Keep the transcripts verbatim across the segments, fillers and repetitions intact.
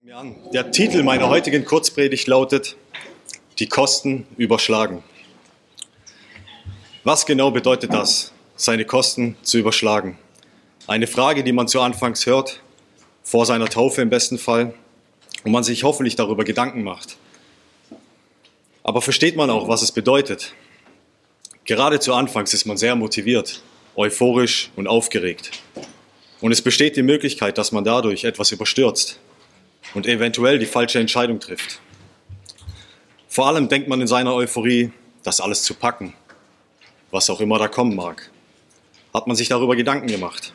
Mir an. Der Titel meiner heutigen Kurzpredigt lautet: Die Kosten überschlagen. Was genau bedeutet das, seine Kosten zu überschlagen? Eine Frage, die man zu Anfangs hört, vor seiner Taufe im besten Fall, und man sich hoffentlich darüber Gedanken macht. Aber versteht man auch, was es bedeutet? Gerade zu Anfangs ist man sehr motiviert, euphorisch und aufgeregt. Und es besteht die Möglichkeit, dass man dadurch etwas überstürzt und eventuell die falsche Entscheidung trifft. Vor allem denkt man in seiner Euphorie, das alles zu packen, was auch immer da kommen mag. Hat man sich darüber Gedanken gemacht?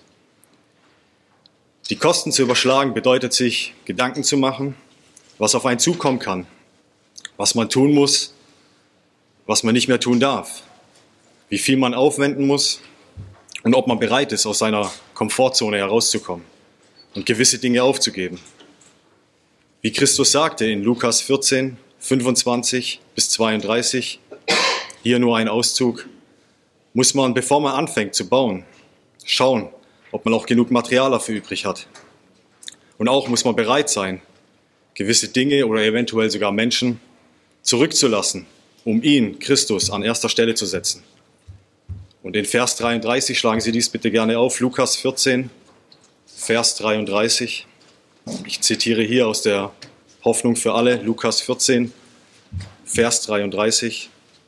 Die Kosten zu überschlagen bedeutet sich, Gedanken zu machen, was auf einen zukommen kann, was man tun muss, was man nicht mehr tun darf, wie viel man aufwenden muss und ob man bereit ist, aus seiner Komfortzone herauszukommen und gewisse Dinge aufzugeben. Wie Christus sagte in Lukas vierzehn, fünfundzwanzig bis zweiunddreißig, hier nur ein Auszug, muss man, bevor man anfängt zu bauen, schauen, ob man auch genug Material dafür übrig hat. Und auch muss man bereit sein, gewisse Dinge oder eventuell sogar Menschen zurückzulassen, um ihn, Christus, an erster Stelle zu setzen. Und in Vers dreiunddreißig, schlagen Sie dies bitte gerne auf, Lukas vierzehn, Vers dreiunddreißig. Ich zitiere hier aus der Hoffnung für alle, Lukas vierzehn, Vers dreiunddreißig.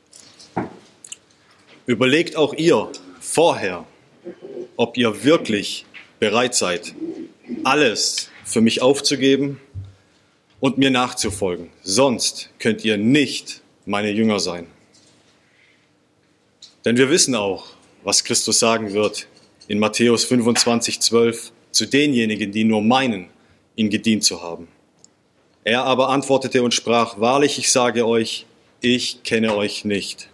Überlegt auch ihr vorher, ob ihr wirklich bereit seid, alles für mich aufzugeben und mir nachzufolgen. Sonst könnt ihr nicht meine Jünger sein. Denn wir wissen auch, was Christus sagen wird in Matthäus fünfundzwanzig, zwölf, zu denjenigen, die nur meinen, ihn gedient zu haben. Er aber antwortete und sprach: Wahrlich, ich sage euch, ich kenne euch nicht.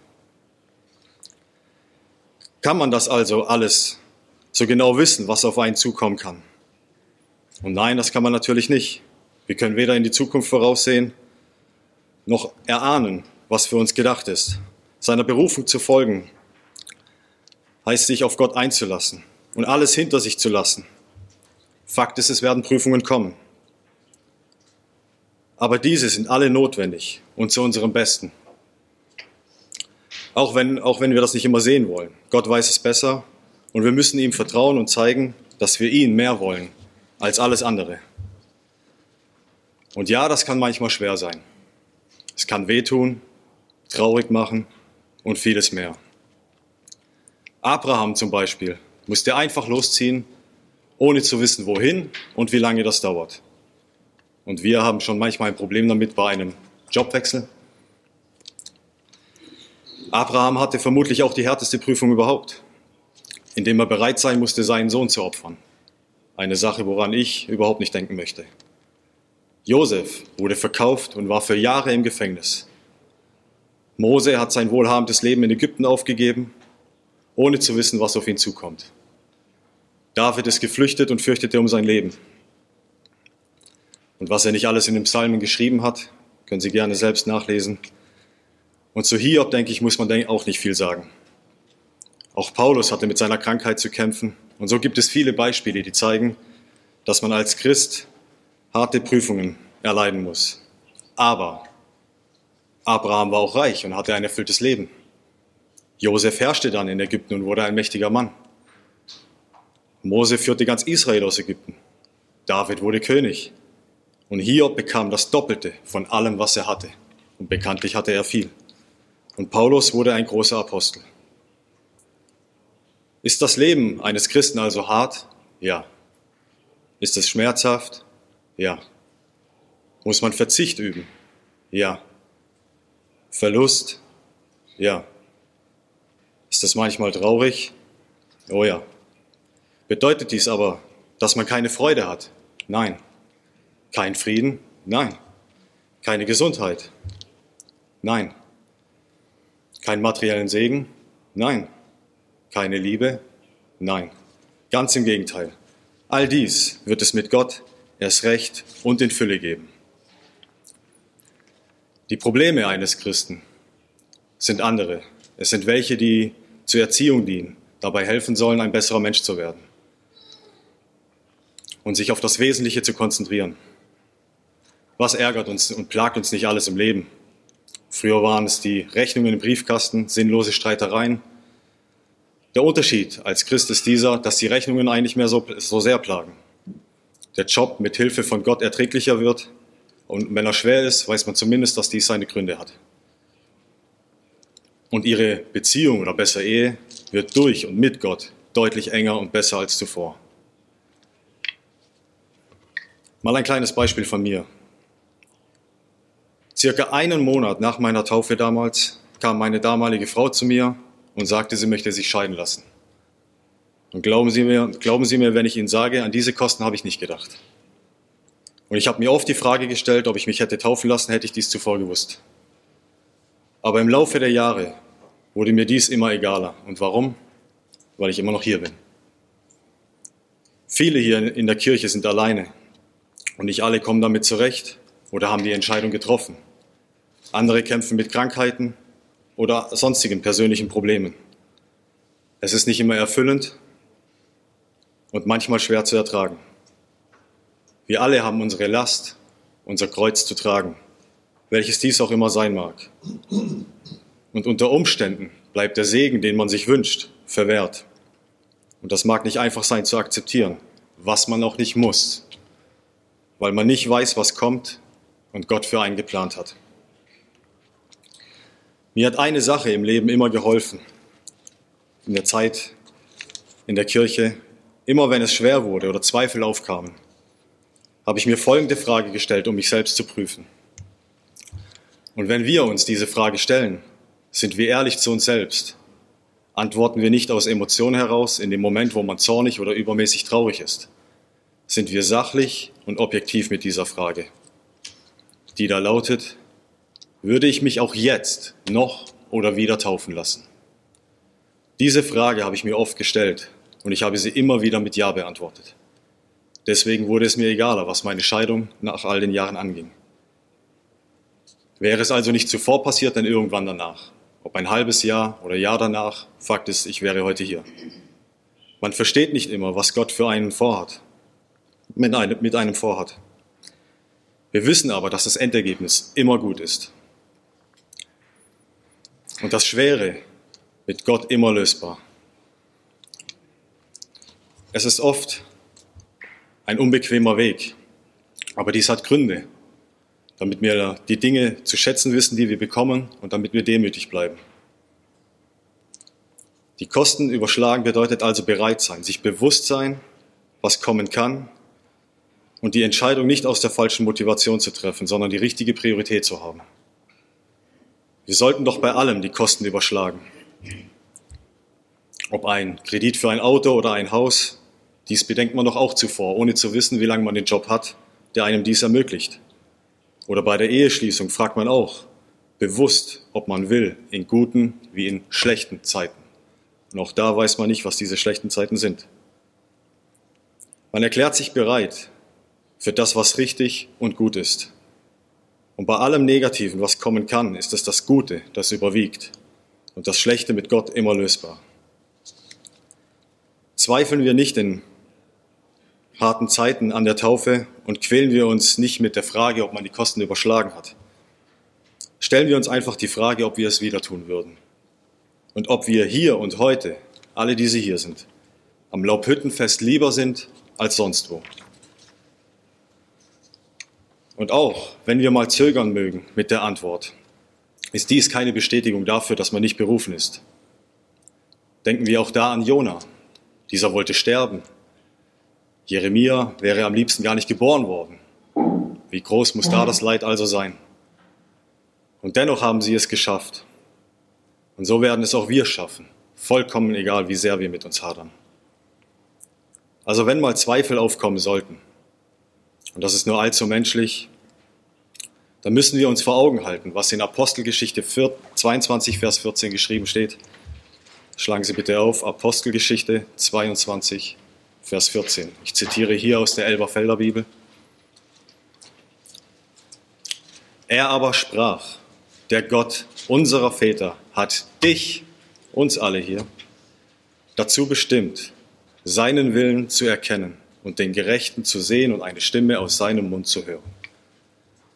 Kann man das also alles so genau wissen, was auf einen zukommen kann? Und nein, das kann man natürlich nicht. Wir können weder in die Zukunft voraussehen, noch erahnen, was für uns gedacht ist. Seiner Berufung zu folgen, heißt sich auf Gott einzulassen und alles hinter sich zu lassen. Fakt ist, es werden Prüfungen kommen. Aber diese sind alle notwendig und zu unserem Besten. Auch wenn, auch wenn wir das nicht immer sehen wollen. Gott weiß es besser und wir müssen ihm vertrauen und zeigen, dass wir ihn mehr wollen als alles andere. Und ja, das kann manchmal schwer sein. Es kann wehtun, traurig machen und vieles mehr. Abraham zum Beispiel musste einfach losziehen, ohne zu wissen, wohin und wie lange das dauert. Und wir haben schon manchmal ein Problem damit bei einem Jobwechsel. Abraham hatte vermutlich auch die härteste Prüfung überhaupt, indem er bereit sein musste, seinen Sohn zu opfern. Eine Sache, woran ich überhaupt nicht denken möchte. Josef wurde verkauft und war für Jahre im Gefängnis. Mose hat sein wohlhabendes Leben in Ägypten aufgegeben, ohne zu wissen, was auf ihn zukommt. David ist geflüchtet und fürchtete um sein Leben. Und was er nicht alles in den Psalmen geschrieben hat, können Sie gerne selbst nachlesen. Und zu Hiob, denke ich, muss man auch nicht viel sagen. Auch Paulus hatte mit seiner Krankheit zu kämpfen. Und so gibt es viele Beispiele, die zeigen, dass man als Christ harte Prüfungen erleiden muss. Aber Abraham war auch reich und hatte ein erfülltes Leben. Josef herrschte dann in Ägypten und wurde ein mächtiger Mann. Mose führte ganz Israel aus Ägypten. David wurde König. Und Hiob bekam das Doppelte von allem, was er hatte. Und bekanntlich hatte er viel. Und Paulus wurde ein großer Apostel. Ist das Leben eines Christen also hart? Ja. Ist es schmerzhaft? Ja. Muss man Verzicht üben? Ja. Verlust? Ja. Ist das manchmal traurig? Oh ja. Bedeutet dies aber, dass man keine Freude hat? Nein. Kein Frieden? Nein. Keine Gesundheit? Nein. Keinen materiellen Segen? Nein. Keine Liebe? Nein. Ganz im Gegenteil. All dies wird es mit Gott erst recht und in Fülle geben. Die Probleme eines Christen sind andere. Es sind welche, die zur Erziehung dienen, dabei helfen sollen, ein besserer Mensch zu werden. und sich auf das Wesentliche zu konzentrieren. Was ärgert uns und plagt uns nicht alles im Leben? Früher waren es die Rechnungen im Briefkasten, sinnlose Streitereien. Der Unterschied als Christ ist dieser, dass die Rechnungen eigentlich mehr so, so sehr plagen. Der Job mit Hilfe von Gott erträglicher wird und wenn er schwer ist, weiß man zumindest, dass dies seine Gründe hat. Und ihre Beziehung oder besser Ehe wird durch und mit Gott deutlich enger und besser als zuvor. Mal ein kleines Beispiel von mir. Circa einen Monat nach meiner Taufe damals kam meine damalige Frau zu mir und sagte, sie möchte sich scheiden lassen. Und glauben Sie mir, glauben Sie mir, wenn ich Ihnen sage, an diese Kosten habe ich nicht gedacht. Und ich habe mir oft die Frage gestellt, ob ich mich hätte taufen lassen, hätte ich dies zuvor gewusst. Aber im Laufe der Jahre wurde mir dies immer egaler. Und warum? Weil ich immer noch hier bin. Viele hier in der Kirche sind alleine und nicht alle kommen damit zurecht oder haben die Entscheidung getroffen. Andere kämpfen mit Krankheiten oder sonstigen persönlichen Problemen. Es ist nicht immer erfüllend und manchmal schwer zu ertragen. Wir alle haben unsere Last, unser Kreuz zu tragen, welches dies auch immer sein mag. Und unter Umständen bleibt der Segen, den man sich wünscht, verwehrt. Und das mag nicht einfach sein zu akzeptieren, was man auch nicht muss, weil man nicht weiß, was kommt und Gott für einen geplant hat. Mir hat eine Sache im Leben immer geholfen, in der Zeit, in der Kirche, immer wenn es schwer wurde oder Zweifel aufkamen, habe ich mir folgende Frage gestellt, um mich selbst zu prüfen. Und wenn wir uns diese Frage stellen, sind wir ehrlich zu uns selbst, antworten wir nicht aus Emotionen heraus in dem Moment, wo man zornig oder übermäßig traurig ist, sind wir sachlich und objektiv mit dieser Frage, die da lautet: Würde ich mich auch jetzt noch oder wieder taufen lassen? Diese Frage habe ich mir oft gestellt und ich habe sie immer wieder mit Ja beantwortet. Deswegen wurde es mir egaler, was meine Scheidung nach all den Jahren anging. Wäre es also nicht zuvor passiert, dann irgendwann danach. Ob ein halbes Jahr oder Jahr danach, Fakt ist, ich wäre heute hier. Man versteht nicht immer, was Gott für einen vorhat, mit einem, mit einem vorhat. Wir wissen aber, dass das Endergebnis immer gut ist. Und das Schwere mit Gott immer lösbar. Es ist oft ein unbequemer Weg, aber dies hat Gründe, damit wir die Dinge zu schätzen wissen, die wir bekommen und damit wir demütig bleiben. Die Kosten überschlagen bedeutet also bereit sein, sich bewusst sein, was kommen kann und die Entscheidung nicht aus der falschen Motivation zu treffen, sondern die richtige Priorität zu haben. Wir sollten doch bei allem die Kosten überschlagen. Ob ein Kredit für ein Auto oder ein Haus, dies bedenkt man doch auch zuvor, ohne zu wissen, wie lange man den Job hat, der einem dies ermöglicht. Oder bei der Eheschließung fragt man auch bewusst, ob man will, in guten wie in schlechten Zeiten. Und auch da weiß man nicht, was diese schlechten Zeiten sind. Man erklärt sich bereit für das, was richtig und gut ist. Und bei allem Negativen, was kommen kann, ist es das Gute, das überwiegt. Und das Schlechte mit Gott immer lösbar. Zweifeln wir nicht in harten Zeiten an der Taufe und quälen wir uns nicht mit der Frage, ob man die Kosten überschlagen hat. Stellen wir uns einfach die Frage, ob wir es wieder tun würden. Und ob wir hier und heute, alle die Sie hier sind, am Laubhüttenfest lieber sind als sonst wo. Und auch, wenn wir mal zögern mögen mit der Antwort, ist dies keine Bestätigung dafür, dass man nicht berufen ist. Denken wir auch da an Jona. Dieser wollte sterben. Jeremia wäre am liebsten gar nicht geboren worden. Wie groß muss da das Leid also sein? Und dennoch haben sie es geschafft. Und so werden es auch wir schaffen, vollkommen egal, wie sehr wir mit uns hadern. Also wenn mal Zweifel aufkommen sollten, und das ist nur allzu menschlich, dann müssen wir uns vor Augen halten, was in Apostelgeschichte zweiundzwanzig, Vers vierzehn geschrieben steht. Schlagen Sie bitte auf, Apostelgeschichte zweiundzwanzig, Vers vierzehn. Ich zitiere hier aus der Elberfelder Bibel. Er aber sprach: Der Gott unserer Väter hat dich, uns alle hier, dazu bestimmt, seinen Willen zu erkennen und den Gerechten zu sehen und eine Stimme aus seinem Mund zu hören.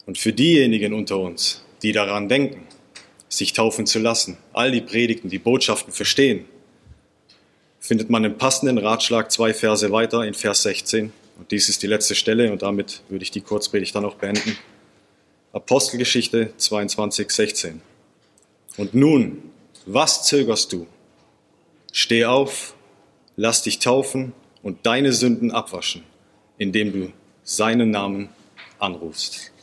Und für diejenigen unter uns, die daran denken, sich taufen zu lassen, all die Predigten, die Botschaften verstehen, findet man einen passenden Ratschlag zwei Verse weiter in Vers sechzehn. Und dies ist die letzte Stelle und damit würde ich die Kurzpredigt dann auch beenden. Apostelgeschichte zweiundzwanzig, sechzehn. Und nun, was zögerst du? Steh auf, lass dich taufen und deine Sünden abwaschen, indem du seinen Namen anrufst.